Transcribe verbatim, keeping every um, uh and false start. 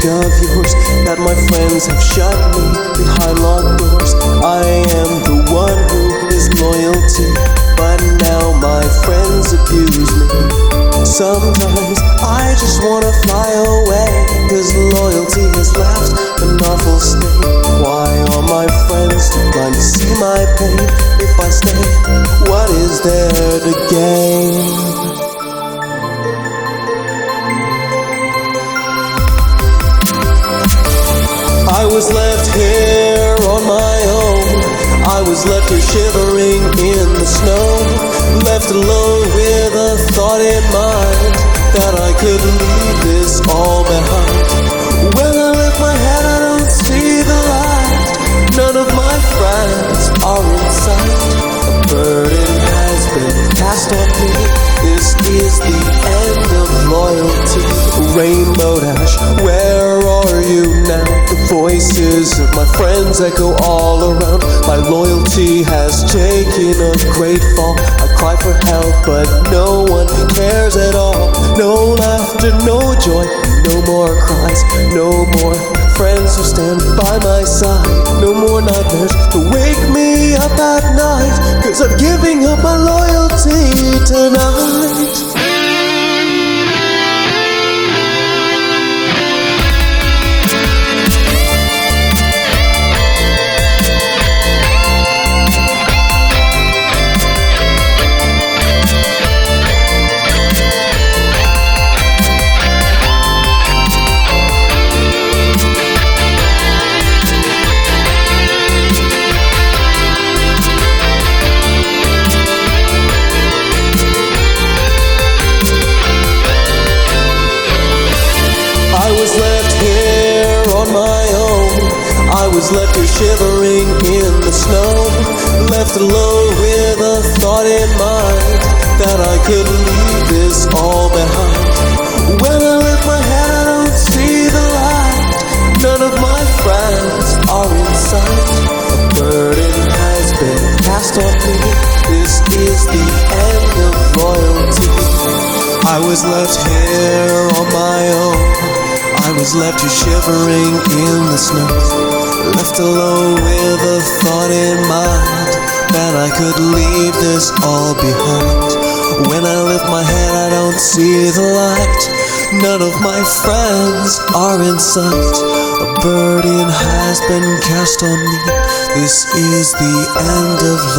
of yours that my friends have shut me behind locked doors. I am the one who is loyalty, but now my friends abuse me. Sometimes I just wanna fly away, cause loyalty has left an awful state. Why are my friends too blind to see my pain? If I stay, what is there to gain? I was left here on my own. I was left here shivering in the snow, left alone with a thought in mind that I could leave this all behind. When I lift my head, I don't see the light. None of my friends are in sight. A burden has been cast on me. This is the end of loyalty. Rainbow Dash, where are you now? The voices of my friends echo all around. My loyalty has taken a great fall. I cry for help, but no one cares at all. No laughter, no joy, no more cries, no more friends who stand by my side. No more nightmares to wake me up at night, cause I'm giving up my loyalty tonight. I was left here on my own. I was left here shivering in the snow, left alone with a thought in mind that I could leave this all behind. When I lift my head, I don't see the light. None of my friends are in sight. A burden has been cast on me. This is the end of loyalty. I was left here on my own. I was left here shivering in the snow, left alone with a thought in mind that I could leave this all behind. When I lift my head, I don't see the light. None of my friends are in sight. A burden has been cast on me. This is the end of